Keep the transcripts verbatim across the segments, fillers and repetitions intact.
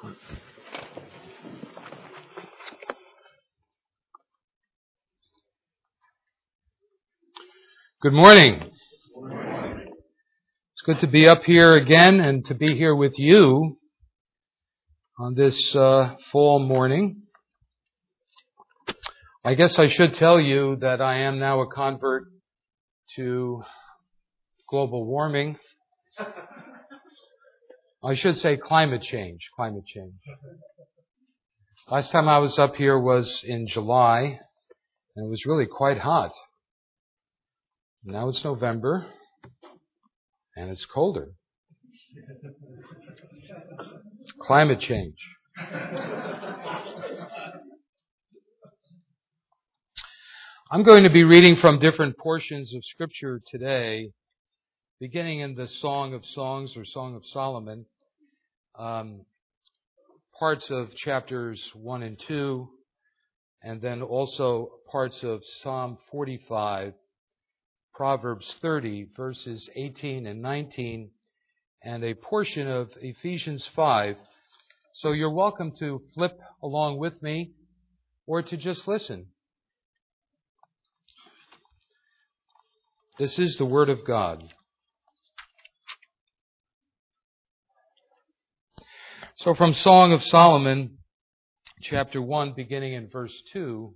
Good morning. Good morning. It's good to be up here again and to be here with you on this uh, fall morning. I guess I should tell you that I am now a convert to global warming. I should say climate change, climate change. Last time I was up here was in July, and it was really quite hot. Now it's November, and it's colder. Climate change. I'm going to be reading from different portions of Scripture today, beginning in the Song of Songs or Song of Solomon, um, parts of chapters one and two, and then also parts of Psalm forty-five, Proverbs thirty, verses eighteen and nineteen, and a portion of Ephesians five. So you're welcome to flip along with me or to just listen. This is the Word of God. So from Song of Solomon, chapter one, beginning in verse two,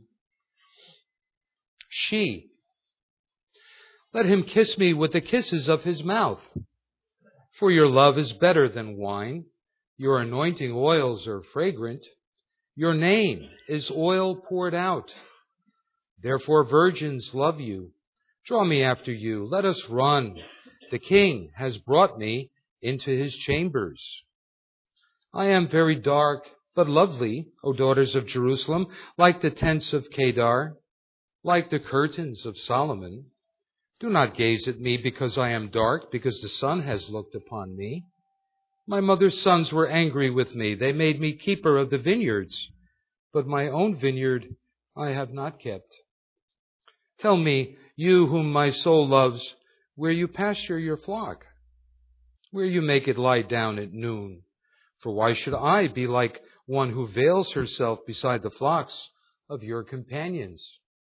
She, let him kiss me with the kisses of his mouth. For your love is better than wine. Your anointing oils are fragrant. Your name is oil poured out. Therefore virgins love you. Draw me after you. Let us run. The king has brought me into his chambers. I am very dark, but lovely, O daughters of Jerusalem, like the tents of Kedar, like the curtains of Solomon. Do not gaze at me because I am dark, because the sun has looked upon me. My mother's sons were angry with me. They made me keeper of the vineyards, but my own vineyard I have not kept. Tell me, you whom my soul loves, where you pasture your flock, where you make it lie down at noon. For why should I be like one who veils herself beside the flocks of your companions?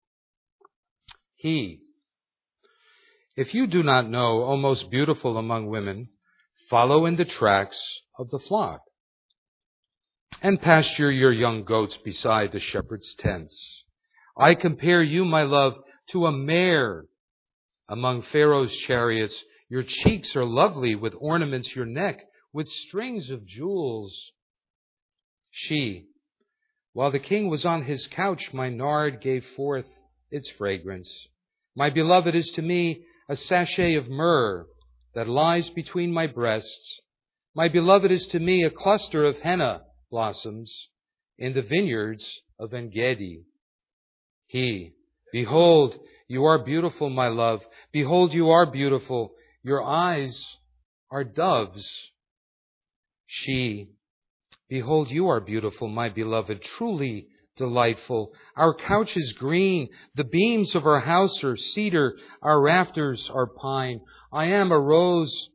He, If you do not know, O most beautiful among women, follow in the tracks of the flock, and pasture your young goats beside the shepherd's tents. I compare you, my love, to a mare among Pharaoh's chariots. Your cheeks are lovely with ornaments, your neck with strings of jewels. She, while the king was on his couch, my nard gave forth its fragrance. My beloved is to me a sachet of myrrh that lies between my breasts. My beloved is to me a cluster of henna blossoms in the vineyards of En-gedi. He, behold, you are beautiful, my love. Behold, you are beautiful. Your eyes are doves. She, behold, you are beautiful, my beloved, truly delightful. Our couch is green. The beams of our house are cedar. Our rafters are pine. I am a rose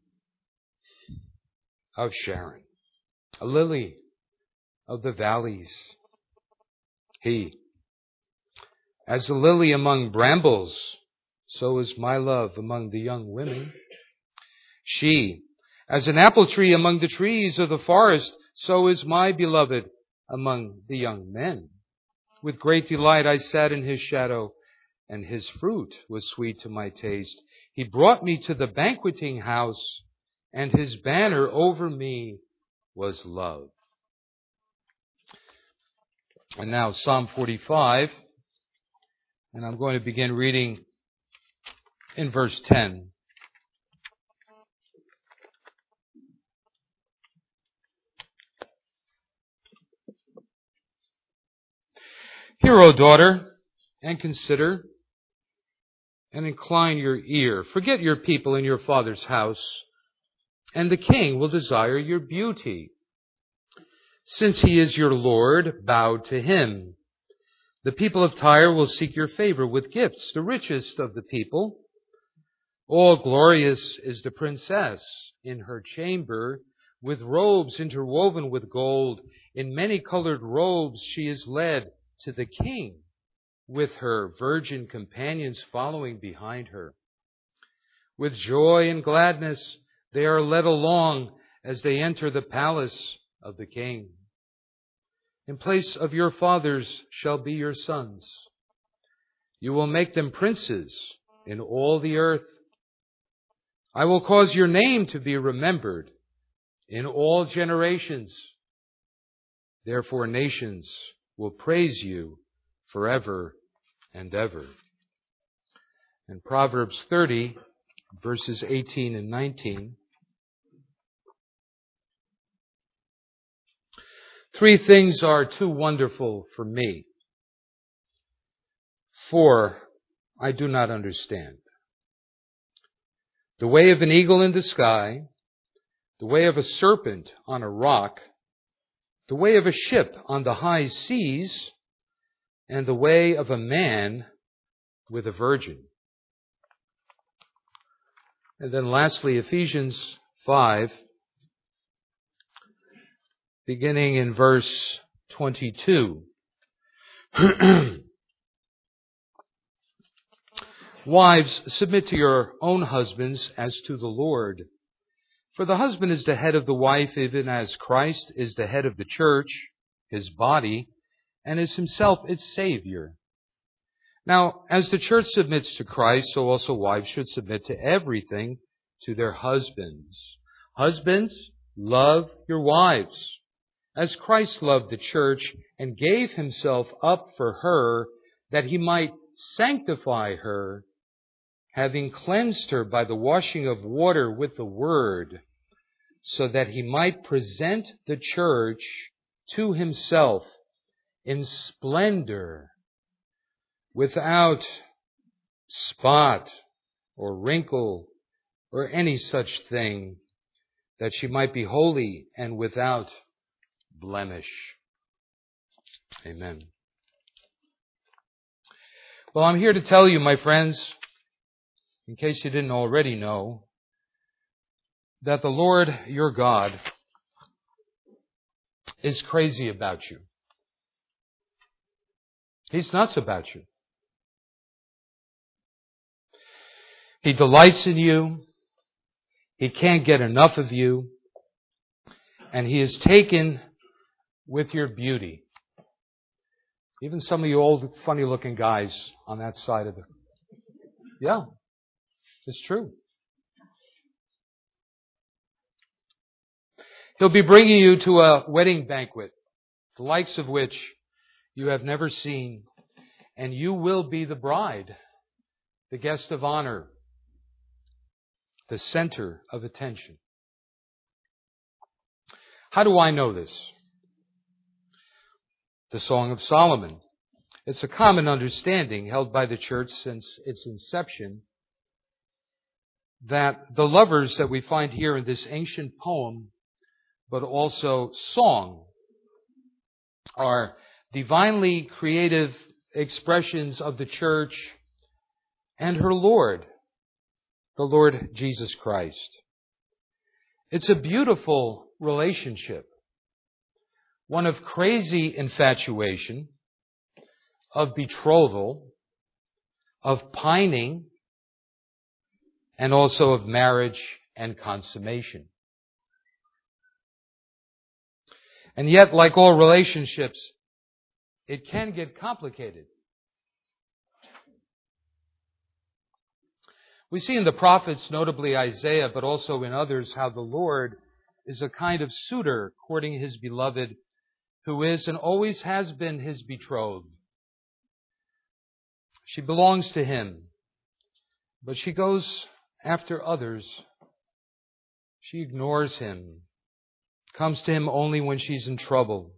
of Sharon, a lily of the valleys. He, as the lily among brambles, so is my love among the young women. She, as an apple tree among the trees of the forest, so is my beloved among the young men. With great delight I sat in his shadow, and his fruit was sweet to my taste. He brought me to the banqueting house, and his banner over me was love. And now Psalm forty-five, and I'm going to begin reading in verse ten. Hear, O daughter, and consider, and incline your ear. Forget your people in your father's house, and the king will desire your beauty. Since he is your Lord, bow to him. The people of Tyre will seek your favor with gifts, the richest of the people. All glorious is the princess in her chamber with robes interwoven with gold. In many-colored robes she is led to the king, with her virgin companions following behind her. With joy and gladness they are led along as they enter the palace of the king. In place of your fathers shall be your sons. You will make them princes in all the earth. I will cause your name to be remembered in all generations. Therefore nations will praise you forever and ever. In Proverbs thirty, verses eighteen and nineteen, three things are too wonderful for me. Four I do not understand. The way of an eagle in the sky, the way of a serpent on a rock, the way of a ship on the high seas, and the way of a man with a virgin. And then lastly, Ephesians five, beginning in verse twenty-two. Wives, submit to your own husbands as to the Lord. For the husband is the head of the wife, even as Christ is the head of the church, his body, and is himself its Savior. Now, as the church submits to Christ, so also wives should submit to everything to their husbands. Husbands, love your wives, as Christ loved the church and gave himself up for her, that he might sanctify her, having cleansed her by the washing of water with the word, so that he might present the church to himself in splendor, without spot or wrinkle or any such thing, that she might be holy and without blemish. Amen. Well, I'm here to tell you, my friends, in case you didn't already know, that the Lord your God is crazy about you. He's nuts about you. He delights in you. He can't get enough of you. And he is taken with your beauty. Even some of you old, funny-looking guys on that side of the... Yeah, it's true. He'll be bringing you to a wedding banquet, the likes of which you have never seen, and you will be the bride, the guest of honor, the center of attention. How do I know this? The Song of Solomon. It's a common understanding held by the church since its inception that the lovers that we find here in this ancient poem, but also song, are divinely creative expressions of the church and her Lord, the Lord Jesus Christ. It's a beautiful relationship, one of crazy infatuation, of betrothal, of pining, and also of marriage and consummation. And yet, like all relationships, it can get complicated. We see in the prophets, notably Isaiah, but also in others, how the Lord is a kind of suitor courting his beloved, who is and always has been his betrothed. She belongs to him, but she goes after others. She ignores him, comes to him only when she's in trouble.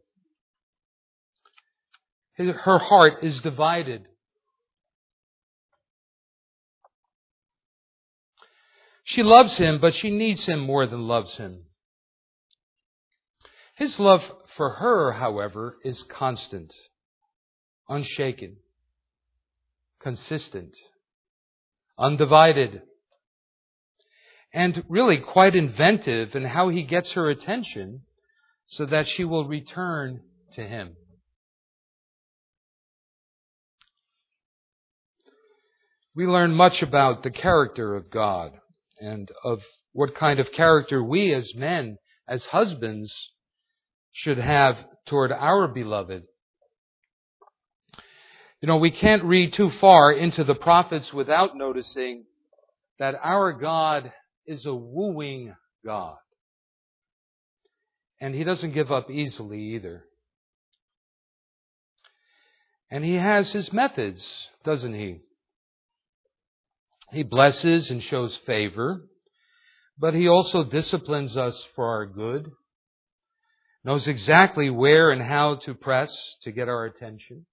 Her heart is divided. She loves him, but she needs him more than loves him. His love for her, however, is constant, unshaken, consistent, undivided. and really quite inventive in how he gets her attention so that she will return to him. We learn much about the character of God and of what kind of character we as men, as husbands, should have toward our beloved. You know, we can't read too far into the prophets without noticing that our God is a wooing God. And he doesn't give up easily either. And he has his methods, doesn't he? He blesses and shows favor, but he also disciplines us for our good, knows exactly where and how to press to get our attention,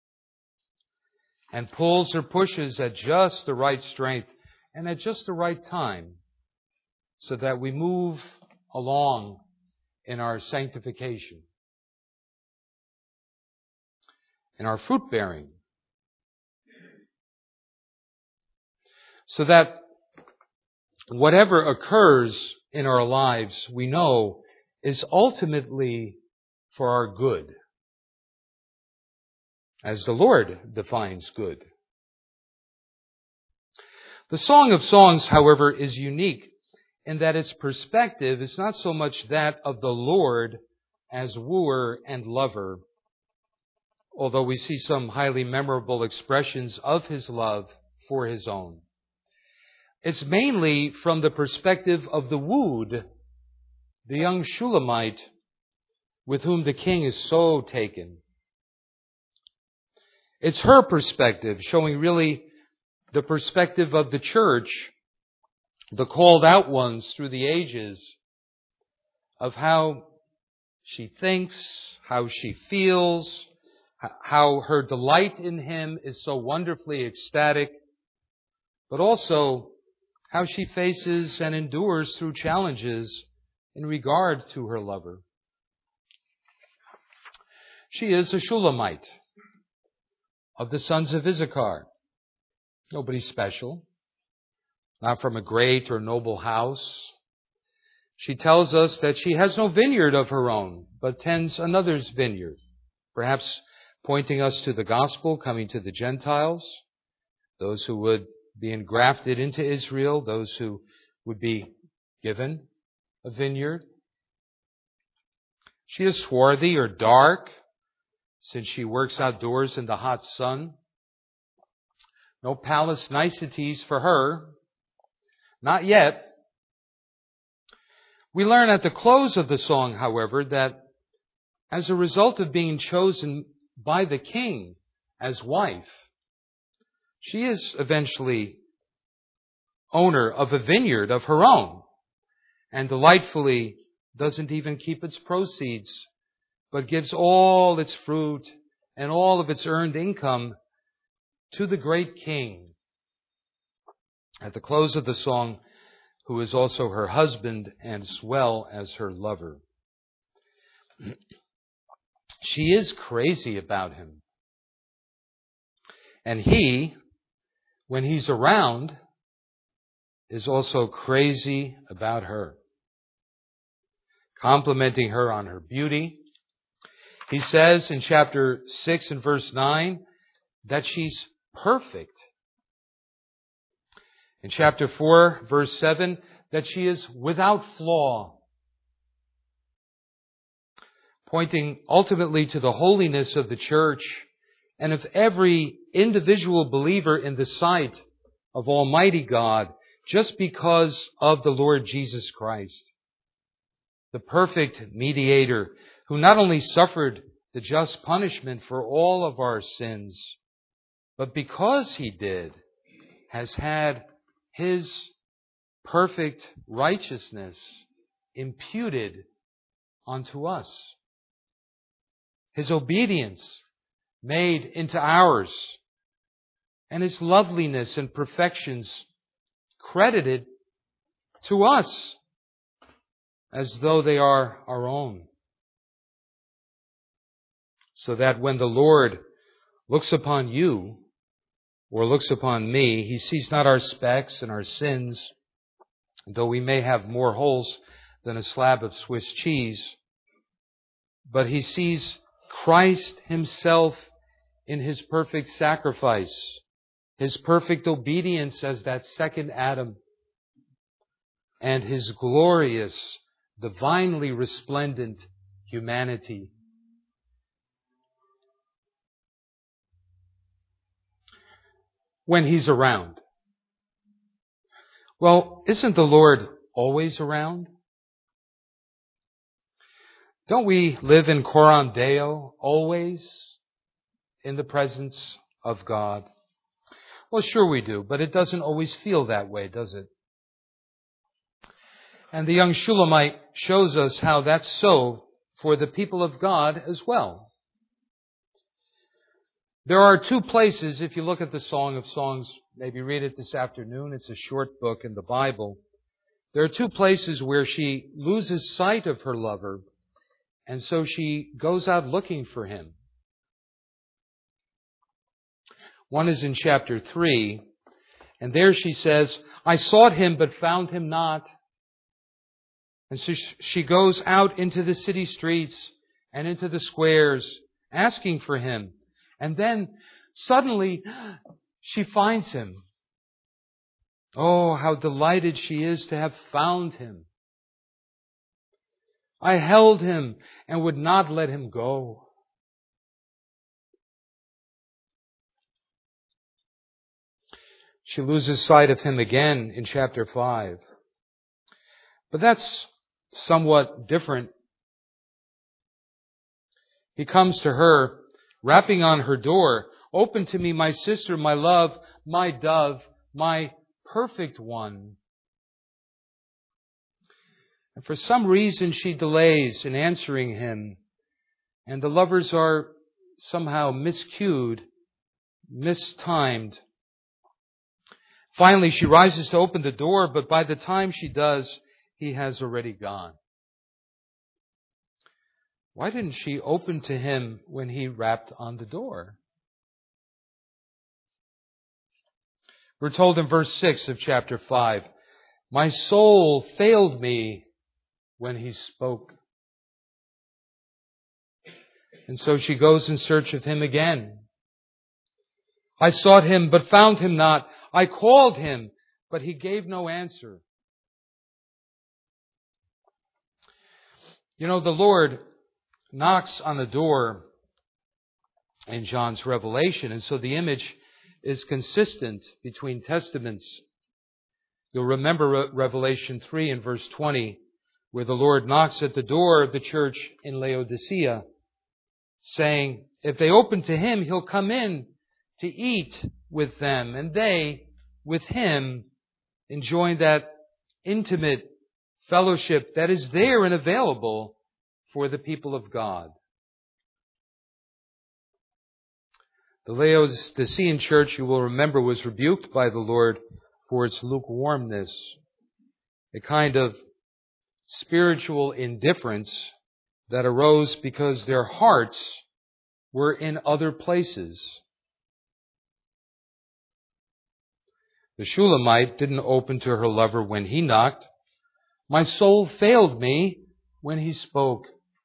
and pulls or pushes at just the right strength and at just the right time so that we move along in our sanctification, in our fruit bearing, so that whatever occurs in our lives, we know is ultimately for our good, as the Lord defines good. The Song of Songs, however, is unique in that its perspective is not so much that of the Lord as wooer and lover, although we see some highly memorable expressions of his love for his own. It's mainly from the perspective of the wooed, the young Shulamite with whom the king is so taken. It's her perspective, showing really the perspective of the church, the called out ones through the ages, of how she thinks, how she feels, how her delight in him is so wonderfully ecstatic, but also how she faces and endures through challenges in regard to her lover. She is a Shulamite of the sons of Issachar. Nobody special, not from a great or noble house. She tells us that she has no vineyard of her own, but tends another's vineyard, perhaps pointing us to the gospel coming to the Gentiles, those who would be engrafted into Israel, those who would be given a vineyard. She is swarthy or dark, since she works outdoors in the hot sun. No palace niceties for her. Not yet. We learn at the close of the song, however, that as a result of being chosen by the king as wife, she is eventually owner of a vineyard of her own, and delightfully doesn't even keep its proceeds, but gives all its fruit and all of its earned income to the great king. At the close of the song, who is also her husband and as well as her lover. She is crazy about him. And he, when he's around, is also crazy about her. Complimenting her on her beauty. He says in chapter six and verse nine that she's perfect. In chapter four, verse seven, that she is without flaw. Pointing ultimately to the holiness of the church and of every individual believer in the sight of Almighty God, just because of the Lord Jesus Christ, the perfect mediator who not only suffered the just punishment for all of our sins, but because he did, has had his perfect righteousness imputed unto us. His obedience made into ours, and his loveliness and perfections credited to us as though they are our own. So that when the Lord looks upon you or looks upon me, he sees not our specks and our sins And though we may have more holes than a slab of Swiss cheese, but he sees Christ himself in his perfect sacrifice, his perfect obedience as that second Adam, and his glorious, divinely resplendent humanity. When he's around. Well, isn't the Lord always around? Don't we live in coram Deo, always in the presence of God? Well, sure we do, but it doesn't always feel that way, does it? And the young Shulamite shows us how that's so for the people of God as well. There are two places, if you look at the Song of Songs, maybe read it this afternoon, it's a short book in the Bible. There are two places where she loses sight of her lover, and so she goes out looking for him. One is in chapter three, and there she says, I sought him but found him not. And so she goes out into the city streets and into the squares asking for him. And then suddenly she finds him. Oh, how delighted she is to have found him. I held him and would not let him go. She loses sight of him again in chapter five. But that's somewhat different. He comes to her, rapping on her door, open to me, my sister, my love, my dove, my perfect one. And for some reason she delays in answering him, and the lovers are somehow miscued, mistimed. Finally, she rises to open the door, but by the time she does, he has already gone. Why didn't she open to him when he rapped on the door? We're told in verse six of chapter five, my soul failed me when he spoke. And so she goes in search of him again. I sought him, but found him not. I called him, but he gave no answer. You know, the Lord knocks on the door in John's Revelation, and so the image is consistent between testaments. You'll remember Revelation three and verse twenty, where the Lord knocks at the door of the church in Laodicea, saying, if they open to him, he'll come in to eat with them, and they with him, enjoying that intimate fellowship that is there and available for the people of God. The Laodicean church, you will remember, was rebuked by the Lord for its lukewarmness, a kind of spiritual indifference that arose because their hearts were in other places. The Shulamite didn't open to her lover when he knocked. My soul failed me when he spoke.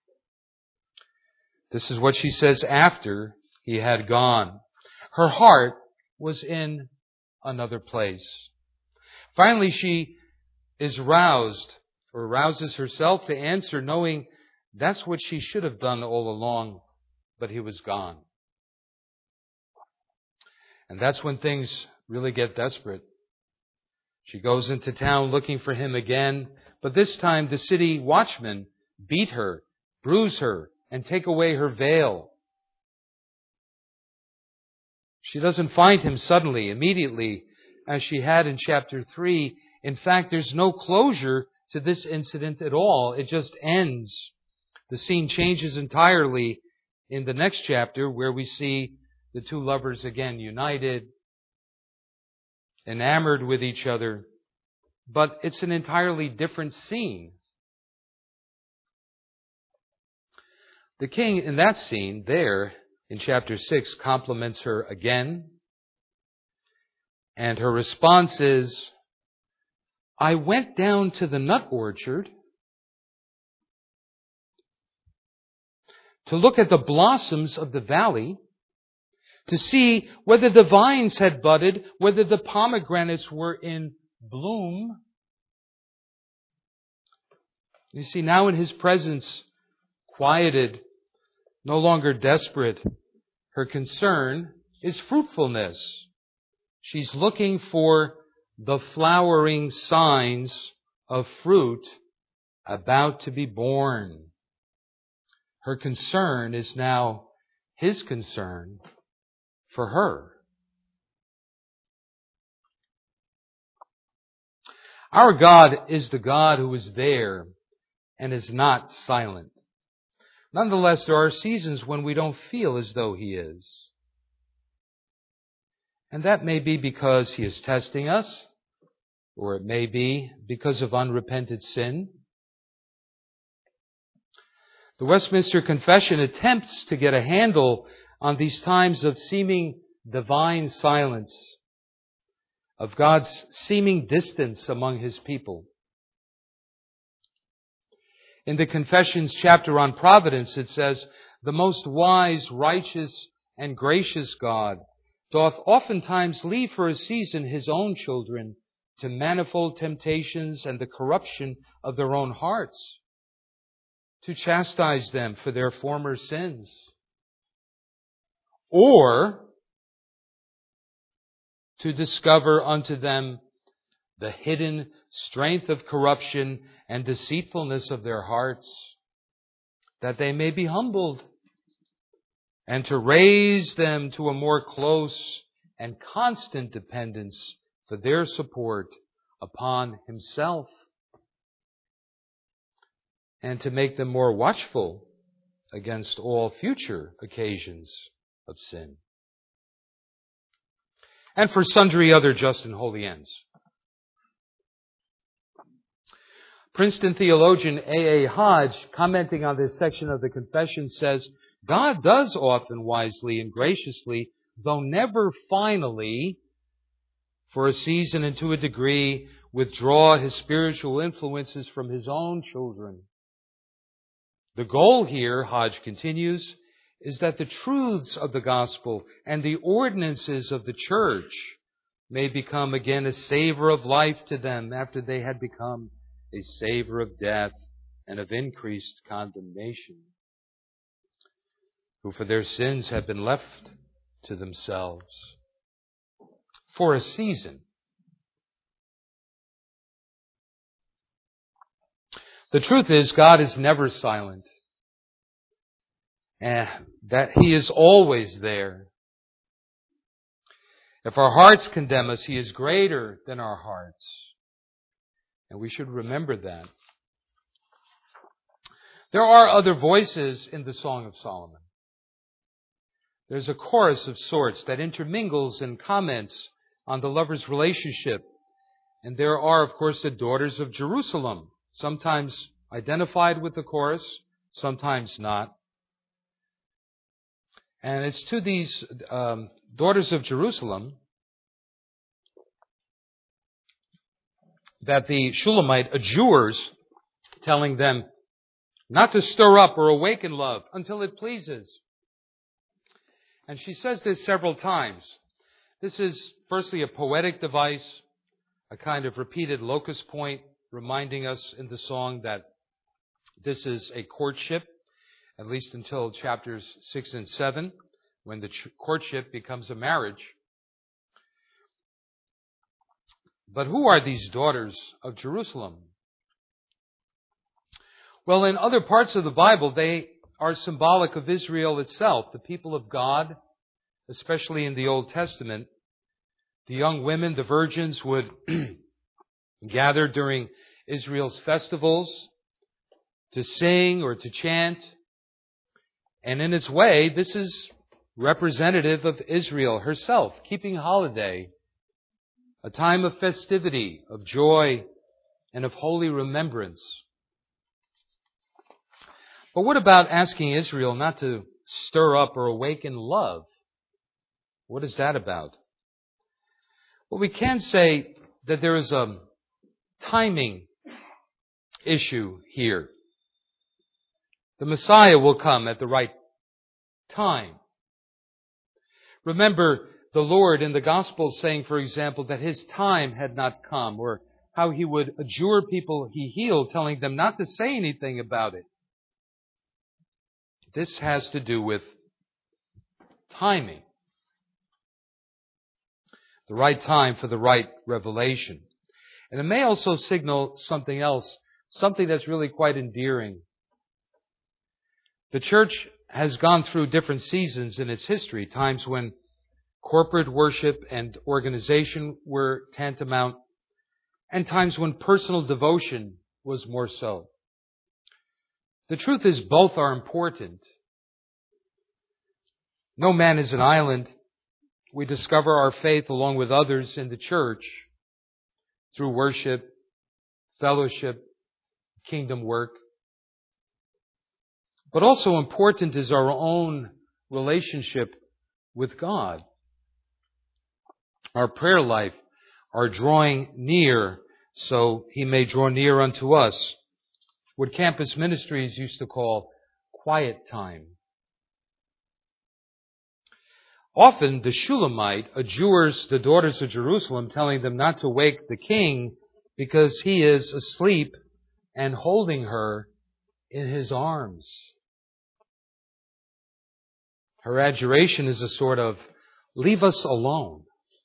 This is what she says after he had gone. Her heart was in another place. Finally, she is roused, or rouses herself to answer, knowing that's what she should have done all along, but he was gone. And that's when things really get desperate. She goes into town looking for him again, but this time the city watchmen beat her, bruise her, and take away her veil. She doesn't find him suddenly, immediately, as she had in chapter three. In fact, there's no closure to this incident at all. It just ends. The scene changes entirely in the next chapter, where we see the two lovers again united, enamored with each other. But it's an entirely different scene. The king in that scene there in chapter six compliments her again. And her response is, I went down to the nut orchard to look at the blossoms of the valley, to see whether the vines had budded, whether the pomegranates were in bloom. You see, now in His presence, quieted, no longer desperate, her concern is fruitfulness. She's looking for the flowering signs of fruit about to be born. Her concern is now His concern for her. Our God is the God who is there and is not silent. Nonetheless, there are seasons when we don't feel as though He is. And that may be because He is testing us, or it may be because of unrepented sin. The Westminster Confession attempts to get a handle on these times of seeming divine silence, of God's seeming distance among His people. In the Confession's chapter on providence, it says, "The most wise, righteous, and gracious God doth oftentimes leave for a season His own children to manifold temptations and the corruption of their own hearts, to chastise them for their former sins, or to discover unto them the hidden strength of corruption and deceitfulness of their hearts, that they may be humbled, and to raise them to a more close and constant dependence for their support upon Himself, and to make them more watchful against all future occasions of sin, and for sundry other just and holy ends." Princeton theologian A A Hodge, commenting on this section of the Confession, says, God does often wisely and graciously, though never finally, for a season and to a degree, withdraw His spiritual influences from His own children. The goal here, Hodge continues, is that the truths of the gospel and the ordinances of the church may become again a savor of life to them after they had become a savor of death and of increased condemnation, who for their sins have been left to themselves for a season. The truth is, God is never silent, and that He is always there. If our hearts condemn us, He is greater than our hearts. And we should remember that. There are other voices in the Song of Solomon. There's a chorus of sorts that intermingles and comments on the lover's relationship. And there are, of course, the daughters of Jerusalem, sometimes identified with the chorus, sometimes not. And it's to these um, daughters of Jerusalem that the Shulamite adjures, telling them not to stir up or awaken love until it pleases. And she says this several times. This is firstly a poetic device, a kind of repeated locus point, reminding us in the song that this is a courtship, at least until chapters six and seven, when the courtship becomes a marriage. But who are these daughters of Jerusalem? Well, in other parts of the Bible, they are symbolic of Israel itself, the people of God, especially in the Old Testament. The young women, the virgins, would gather during Israel's festivals to sing or to chant. And in its way, this is representative of Israel herself, keeping holiday, a time of festivity, of joy, and of holy remembrance. But what about asking Israel not to stir up or awaken love? What is that about? Well, we can say that there is a timing issue here. The Messiah will come at the right time. Remember the Lord in the Gospels saying, for example, that His time had not come, or how He would adjure people He healed, telling them not to say anything about it. This has to do with timing. The right time for the right revelation. And it may also signal something else, something that's really quite endearing. The church has gone through different seasons in its history, times when corporate worship and organization were tantamount, and times when personal devotion was more so. The truth is, both are important. No man is an island. We discover our faith along with others in the church through worship, fellowship, kingdom work. But also important is our own relationship with God. Our prayer life, our drawing near so He may draw near unto us. What Campus Ministries used to call quiet time. Often the Shulamite adjures the daughters of Jerusalem, telling them not to wake the king because he is asleep and holding her in his arms. Her adjuration is a sort of, leave us alone.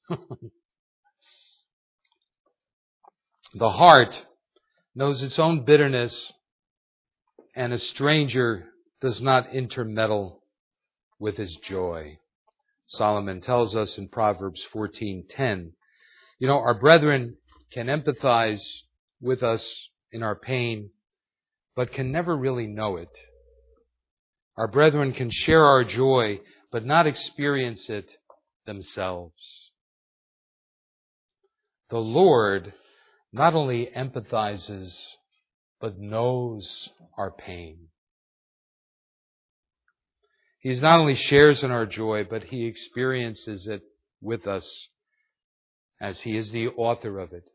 The heart knows its own bitterness, and a stranger does not intermeddle with his joy. Solomon tells us in Proverbs fourteen ten, you know, our brethren can empathize with us in our pain, but can never really know it. Our brethren can share our joy, but not experience it themselves. The Lord not only empathizes, but knows our pain. He not only shares in our joy, but He experiences it with us as He is the author of it.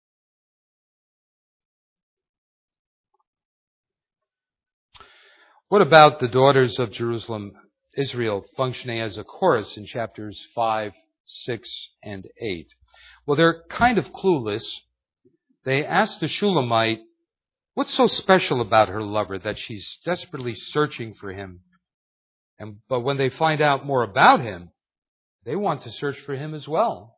What about the daughters of Jerusalem, Israel, functioning as a chorus in chapters five, six, and eight? Well, they're kind of clueless. They ask the Shulamite, what's so special about her lover that she's desperately searching for him? And, but when they find out more about him, they want to search for him as well.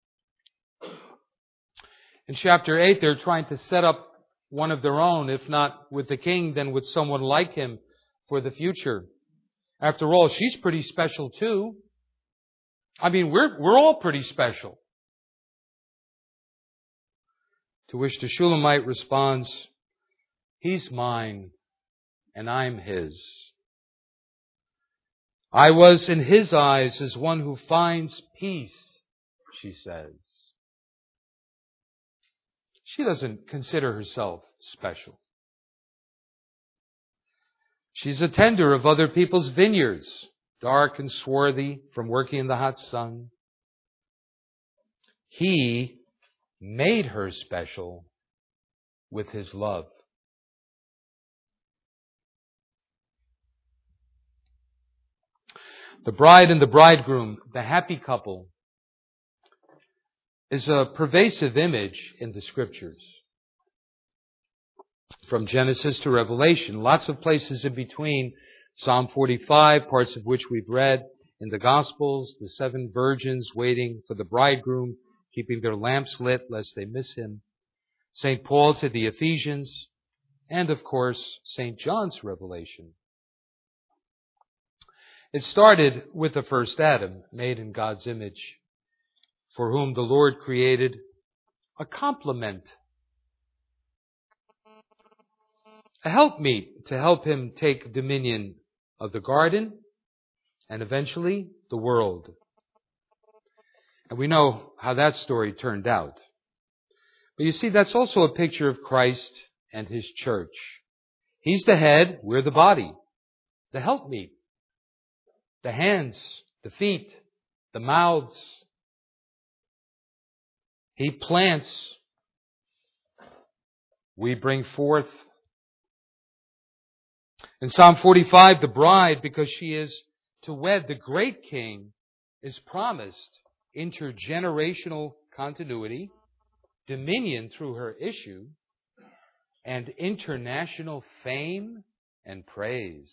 In chapter eight, they're trying to set up one of their own, if not with the king, then with someone like him for the future. After all, she's pretty special too. I mean, we're we're all pretty special. To which the Shulamite responds, he's mine and I'm his. I was in his eyes as one who finds peace, she says. She doesn't consider herself special. She's a tender of other people's vineyards, dark and swarthy from working in the hot sun. He made her special with His love. The bride and the bridegroom, the happy couple, is a pervasive image in the Scriptures. From Genesis to Revelation, lots of places in between. Psalm forty-five, parts of which we've read in the Gospels, the seven virgins waiting for the bridegroom, keeping their lamps lit lest they miss him. Saint Paul to the Ephesians, and of course, Saint John's Revelation. It started with the first Adam, made in God's image, for whom the Lord created a complement, a helpmeet to help him take dominion of the garden and eventually the world. And we know how that story turned out. But you see, that's also a picture of Christ and His church. He's the head, we're the body, the helpmeet, the hands, the feet, the mouths. He plants, we bring forth. In Psalm forty-five, the bride, because she is to wed the great king, is promised intergenerational continuity, dominion through her issue, and international fame and praise.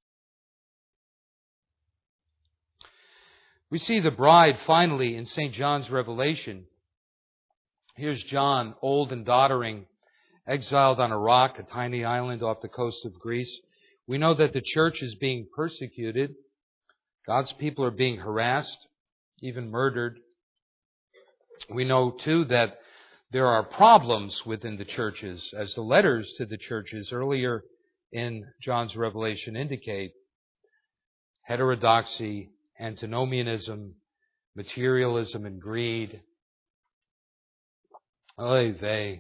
We see the bride finally in Saint John's Revelation. Here's John, old and doddering, exiled on a rock, a tiny island off the coast of Greece. We know that the church is being persecuted. God's people are being harassed, even murdered. We know, too, that there are problems within the churches, as the letters to the churches earlier in John's Revelation indicate. Heterodoxy, antinomianism, materialism, and greed. Oy vey.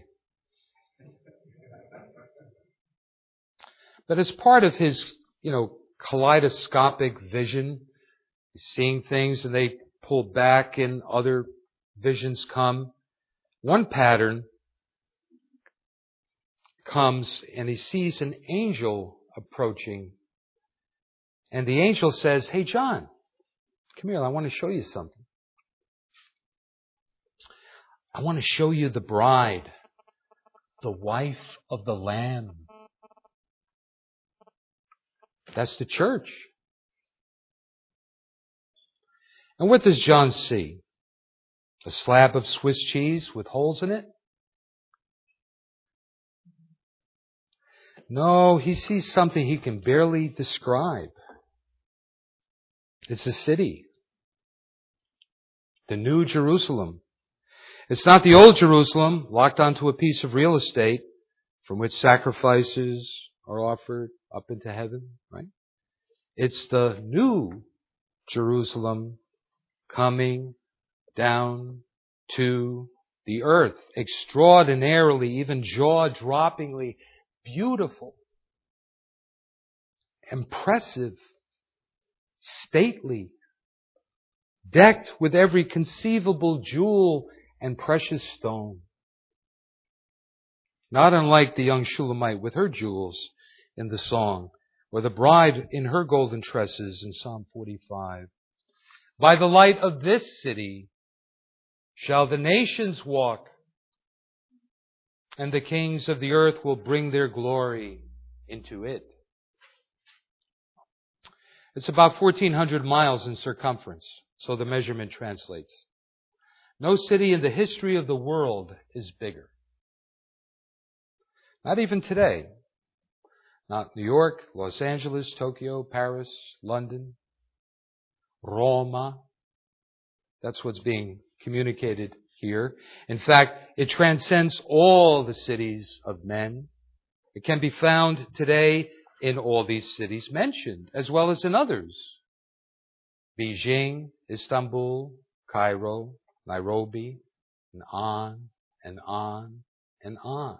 But as part of his, you know, kaleidoscopic vision, he's seeing things and they pull back and other visions come. One pattern comes and he sees an angel approaching. And the angel says, "Hey, John, come here, I want to show you something. I want to show you the bride, the wife of the Lamb." That's the church. And what does John see? A slab of Swiss cheese with holes in it? No, he sees something he can barely describe. It's a city. The New Jerusalem. It's not the old Jerusalem locked onto a piece of real estate from which sacrifices are offered up into heaven, right? It's the new Jerusalem coming down to the earth, extraordinarily, even jaw-droppingly beautiful, impressive, stately, decked with every conceivable jewel and precious stone. Not unlike the young Shulamite with her jewels in the song, or the bride in her golden tresses in Psalm forty-five. By the light of this city shall the nations walk, and the kings of the earth will bring their glory into it. It's about fourteen hundred miles in circumference, so the measurement translates. No city in the history of the world is bigger. Not even today. Not New York, Los Angeles, Tokyo, Paris, London, Roma. That's what's being communicated here. In fact, it transcends all the cities of men. It can be found today in all these cities mentioned, as well as in others. Beijing, Istanbul, Cairo, Nairobi, and on and on and on.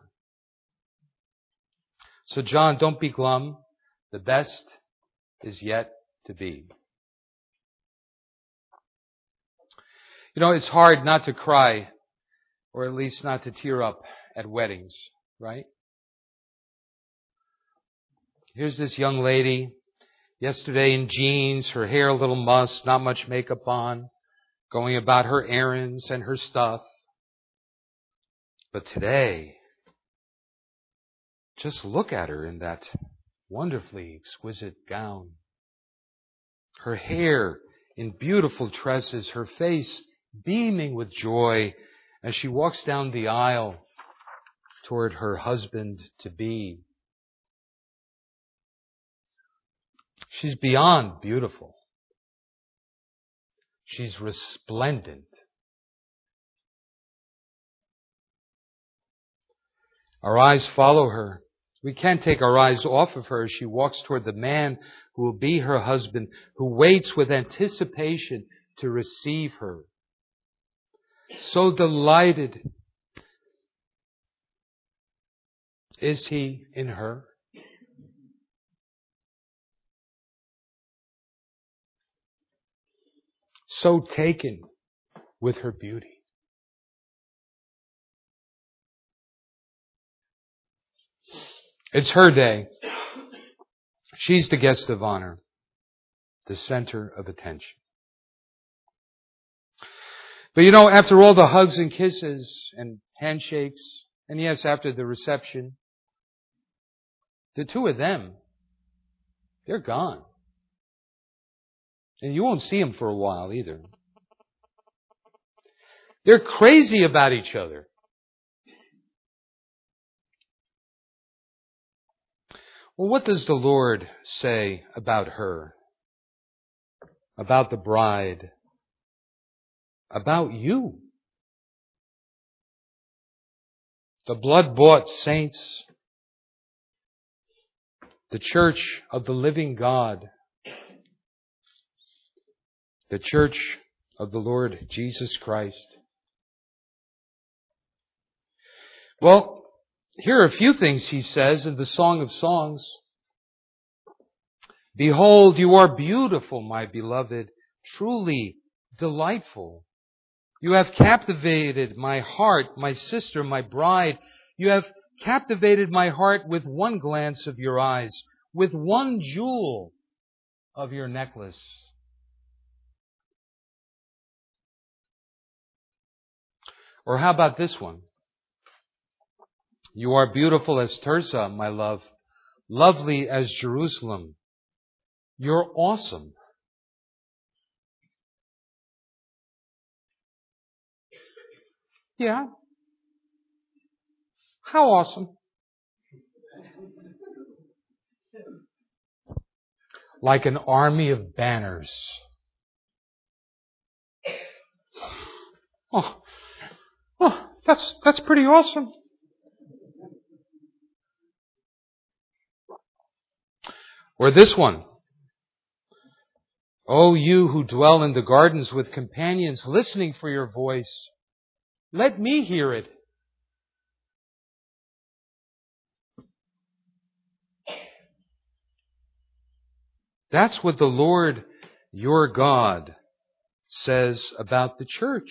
So John, don't be glum. The best is yet to be. You know, it's hard not to cry, or at least not to tear up at weddings, right? Here's this young lady, yesterday in jeans, her hair a little mussed, not much makeup on, going about her errands and her stuff. But today, just look at her in that wonderfully exquisite gown. Her hair in beautiful tresses, her face beaming with joy as she walks down the aisle toward her husband-to-be. She's beyond beautiful. She's resplendent. Our eyes follow her. We can't take our eyes off of her as she walks toward the man who will be her husband, who waits with anticipation to receive her. So delighted is he in her. So taken with her beauty. It's her day. She's the guest of honor, the center of attention. But you know, after all the hugs and kisses and handshakes, and yes, after the reception, the two of them, they're gone. And you won't see them for a while either. They're crazy about each other. Well, what does the Lord say about her? About the bride? About you? The blood-bought saints? The church of the living God? The church of the Lord Jesus Christ? Well, here are a few things he says in the Song of Songs. Behold, you are beautiful, my beloved, truly delightful. You have captivated my heart, my sister, my bride. You have captivated my heart with one glance of your eyes, with one jewel of your necklace. Or how about this one? You are beautiful as Tirzah, my love, lovely as Jerusalem. You're awesome. Yeah. How awesome? Like an army of banners. Oh, oh that's that's pretty awesome. Or this one. Oh, you who dwell in the gardens with companions, listening for your voice, let me hear it. That's what the Lord, your God, says about the church.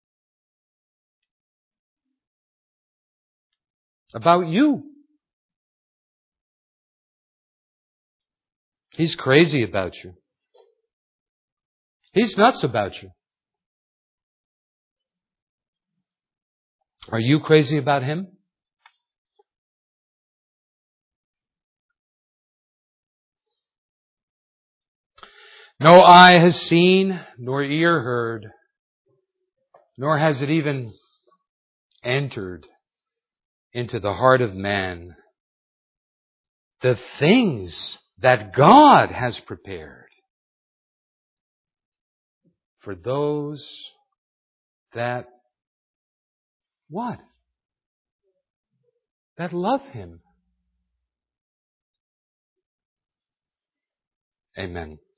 About you. He's crazy about you. He's nuts about you. Are you crazy about him? No eye has seen, nor ear heard, nor has it even entered into the heart of man the things that God has prepared for those that, what? That love Him. Amen.